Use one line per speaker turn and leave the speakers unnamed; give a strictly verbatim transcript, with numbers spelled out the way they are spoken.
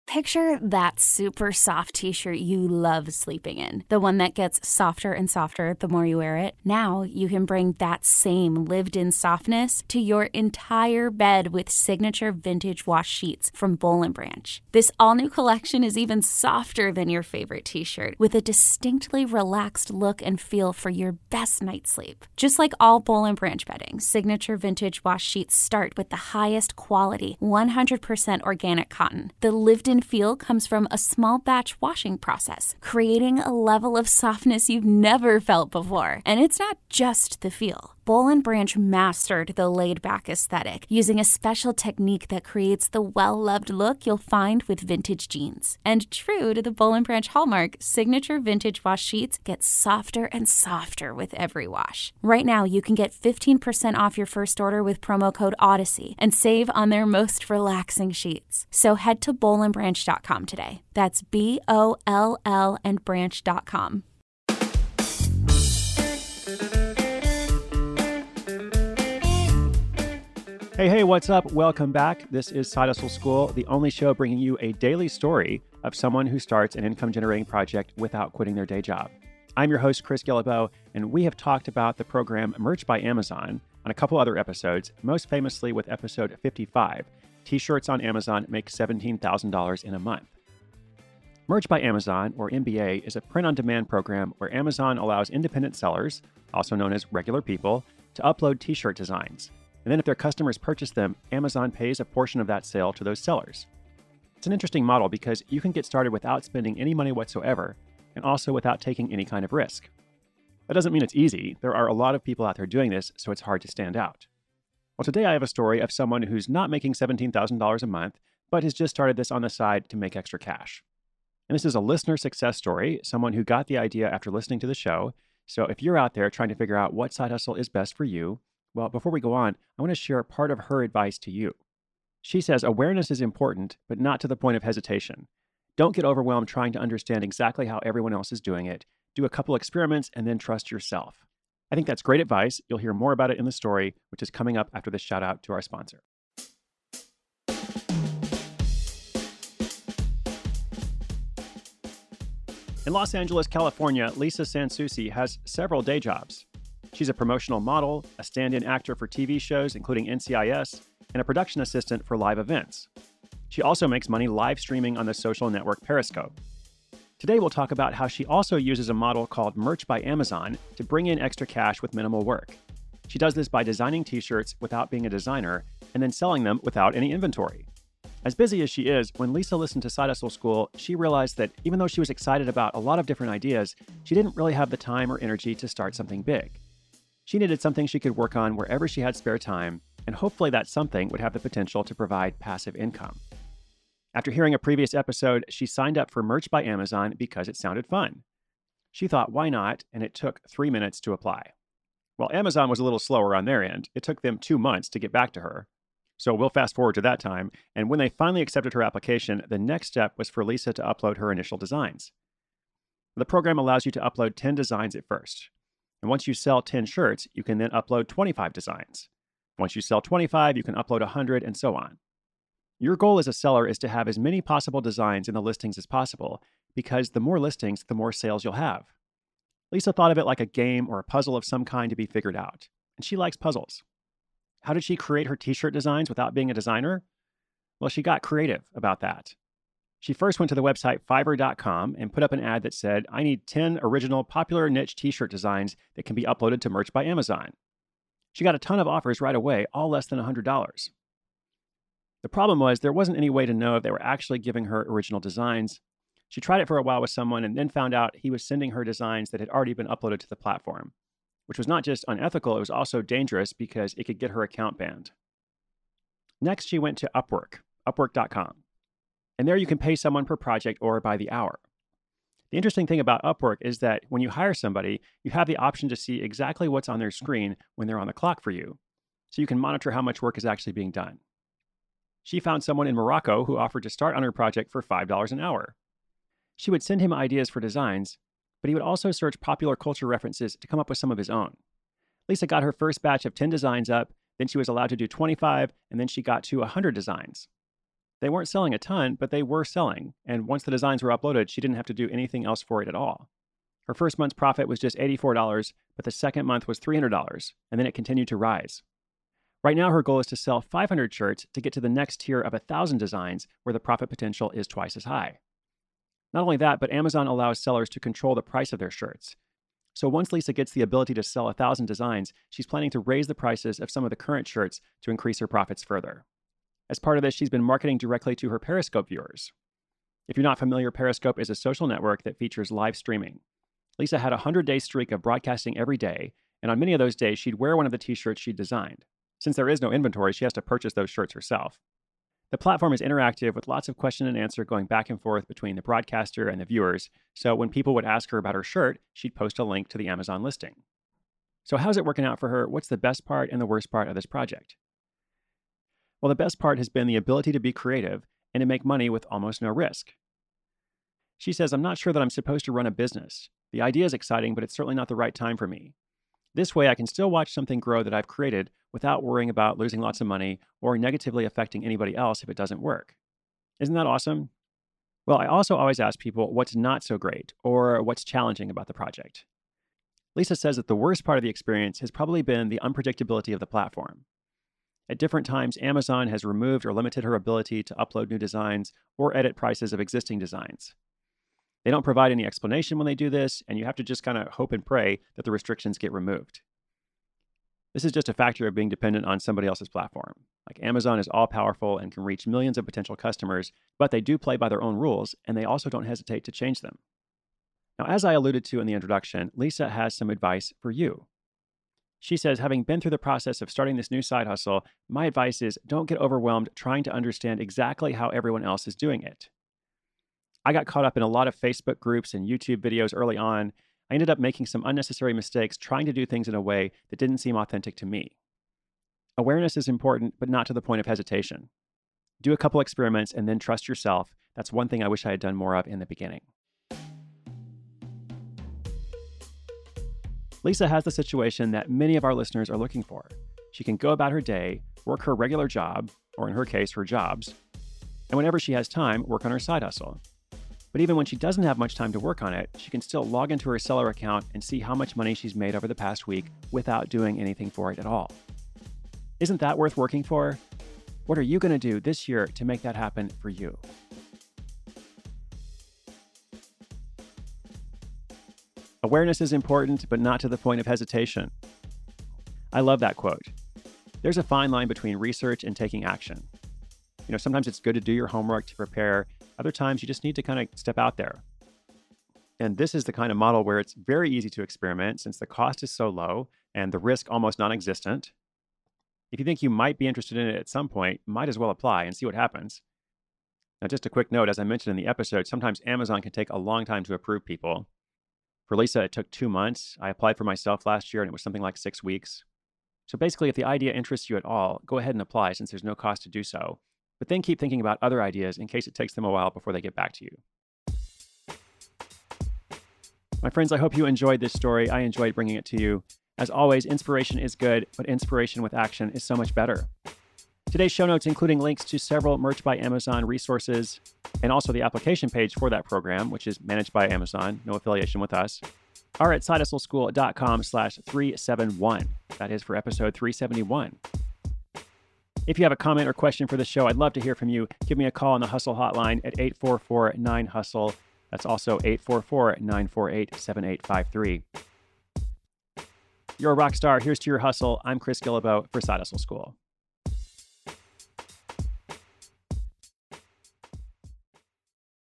Picture that super soft t-shirt you love sleeping in, the one that gets softer and softer the more you wear it. Now you can bring that same lived-in softness to your entire bed with signature vintage wash sheets from Boll and Branch. This all-new collection is even softer than your favorite t-shirt, with a distinctly relaxed look and feel for your best night's sleep. Just like all Boll and Branch bedding, signature vintage wash sheets start with the highest quality, one hundred percent organic cotton. The lived-in feel comes from a small batch washing process, creating a level of softness you've never felt before. And it's not just the feel. Boll and Branch mastered the laid-back aesthetic using a special technique that creates the well-loved look you'll find with vintage jeans. And true to the Boll and Branch hallmark, signature vintage wash sheets get softer and softer with every wash. Right now, you can get fifteen percent off your first order with promo code Odyssey and save on their most relaxing sheets. So head to boll and branch dot com today. That's B O L L and branch dot com.
Hey, hey, what's up? Welcome back. This is Side Hustle School, the only show bringing you a daily story of someone who starts an income-generating project without quitting their day job. I'm your host, Chris Guillebeau, and we have talked about the program Merch by Amazon on a couple other episodes, most famously with episode fifty-five, T-shirts on Amazon make seventeen thousand dollars in a month. Merch by Amazon, or M B A, is a print-on-demand program where Amazon allows independent sellers, also known as regular people, to upload T-shirt designs. And then if their customers purchase them, Amazon pays a portion of that sale to those sellers. It's an interesting model because you can get started without spending any money whatsoever, and also without taking any kind of risk. That doesn't mean it's easy. There are a lot of people out there doing this, so it's hard to stand out. Well, today I have a story of someone who's not making seventeen thousand dollars a month, but has just started this on the side to make extra cash. And this is a listener success story, someone who got the idea after listening to the show. So if you're out there trying to figure out what side hustle is best for you, well, before we go on, I want to share part of her advice to you. She says awareness is important, but not to the point of hesitation. Don't get overwhelmed trying to understand exactly how everyone else is doing it. Do a couple experiments and then trust yourself. I think that's great advice. You'll hear more about it in the story, which is coming up after this shout out to our sponsor. In Los Angeles, California, Lisa Sansusi has several day jobs. She's a promotional model, a stand-in actor for T V shows, including N C I S, and a production assistant for live events. She also makes money live streaming on the social network Periscope. Today, we'll talk about how she also uses a model called Merch by Amazon to bring in extra cash with minimal work. She does this by designing t-shirts without being a designer and then selling them without any inventory. As busy as she is, when Lisa listened to Side Hustle School, she realized that even though she was excited about a lot of different ideas, she didn't really have the time or energy to start something big. She needed something she could work on wherever she had spare time, and hopefully that something would have the potential to provide passive income. After hearing a previous episode, she signed up for Merch by Amazon because it sounded fun. She thought, why not? And it took three minutes to apply. Well, Amazon was a little slower on their end. It took them two months to get back to her. So we'll fast forward to that time, and when they finally accepted her application, the next step was for Lisa to upload her initial designs. The program allows you to upload ten designs at first. And once you sell ten shirts, you can then upload twenty-five designs. Once you sell twenty-five, you can upload one hundred, and so on. Your goal as a seller is to have as many possible designs in the listings as possible, because the more listings, the more sales you'll have. Lisa thought of it like a game or a puzzle of some kind to be figured out, and she likes puzzles. How did she create her t-shirt designs without being a designer? Well, she got creative about that. She first went to the website Fiverr dot com and put up an ad that said, I need ten original popular niche t-shirt designs that can be uploaded to Merch by Amazon. She got a ton of offers right away, all less than one hundred dollars. The problem was there wasn't any way to know if they were actually giving her original designs. She tried it for a while with someone and then found out he was sending her designs that had already been uploaded to the platform, which was not just unethical, it was also dangerous because it could get her account banned. Next, she went to Upwork, Upwork dot com. And there you can pay someone per project or by the hour. The interesting thing about Upwork is that when you hire somebody, you have the option to see exactly what's on their screen when they're on the clock for you, so you can monitor how much work is actually being done. She found someone in Morocco who offered to start on her project for five dollars an hour. She would send him ideas for designs, but he would also search popular culture references to come up with some of his own. Lisa got her first batch of ten designs up, then she was allowed to do twenty-five, and then she got to one hundred designs. They weren't selling a ton, but they were selling. And once the designs were uploaded, she didn't have to do anything else for it at all. Her first month's profit was just eighty-four dollars, but the second month was three hundred dollars, and then it continued to rise. Right now, her goal is to sell five hundred shirts to get to the next tier of one thousand designs where the profit potential is twice as high. Not only that, but Amazon allows sellers to control the price of their shirts. So once Lisa gets the ability to sell one thousand designs, she's planning to raise the prices of some of the current shirts to increase her profits further. As part of this, she's been marketing directly to her Periscope viewers. If you're not familiar, Periscope is a social network that features live streaming. Lisa had a one hundred day streak of broadcasting every day, and on many of those days, she'd wear one of the t-shirts she'd designed. Since there is no inventory, she has to purchase those shirts herself. The platform is interactive with lots of question and answer going back and forth between the broadcaster and the viewers, so when people would ask her about her shirt, she'd post a link to the Amazon listing. So how's it working out for her? What's the best part and the worst part of this project? Well, the best part has been the ability to be creative and to make money with almost no risk. She says, "I'm not sure that I'm supposed to run a business. The idea is exciting, but it's certainly not the right time for me. This way, I can still watch something grow that I've created without worrying about losing lots of money or negatively affecting anybody else if it doesn't work." Isn't that awesome? Well, I also always ask people what's not so great or what's challenging about the project. Lisa says that the worst part of the experience has probably been the unpredictability of the platform. At different times, Amazon has removed or limited her ability to upload new designs or edit prices of existing designs. They don't provide any explanation when they do this, and you have to just kind of hope and pray that the restrictions get removed. This is just a factor of being dependent on somebody else's platform. Like Amazon is all-powerful and can reach millions of potential customers, but they do play by their own rules, and they also don't hesitate to change them. Now, as I alluded to in the introduction, Lisa has some advice for you. She says, having been through the process of starting this new side hustle, my advice is don't get overwhelmed trying to understand exactly how everyone else is doing it. I got caught up in a lot of Facebook groups and YouTube videos early on. I ended up making some unnecessary mistakes trying to do things in a way that didn't seem authentic to me. Awareness is important, but not to the point of hesitation. Do a couple experiments and then trust yourself. That's one thing I wish I had done more of in the beginning. Lisa has the situation that many of our listeners are looking for. She can go about her day, work her regular job, or in her case, her jobs, and whenever she has time, work on her side hustle. But even when she doesn't have much time to work on it, she can still log into her seller account and see how much money she's made over the past week without doing anything for it at all. Isn't that worth working for? What are you going to do this year to make that happen for you? Awareness is important, but not to the point of hesitation. I love that quote. There's a fine line between research and taking action. You know, sometimes it's good to do your homework to prepare. Other times you just need to kind of step out there. And this is the kind of model where it's very easy to experiment since the cost is so low and the risk almost non-existent. If you think you might be interested in it at some point, might as well apply and see what happens. Now, just a quick note, as I mentioned in the episode, sometimes Amazon can take a long time to approve people. For Lisa, it took two months. I applied for myself last year and it was something like six weeks. So basically, if the idea interests you at all, go ahead and apply since there's no cost to do so. But then keep thinking about other ideas in case it takes them a while before they get back to you. My friends, I hope you enjoyed this story. I enjoyed bringing it to you. As always, inspiration is good, but inspiration with action is so much better. Today's show notes, including links to several Merch by Amazon resources, and also the application page for that program, which is managed by Amazon, no affiliation with us, are at sidehustleschool.com slash 371. That is for episode three seventy-one. If you have a comment or question for the show, I'd love to hear from you. Give me a call on the Hustle hotline at eight four four nine hustle. That's also eight four four nine four eight seven eight five three. You're a rock star. Here's to your hustle. I'm Chris Guillebeau for Side Hustle School.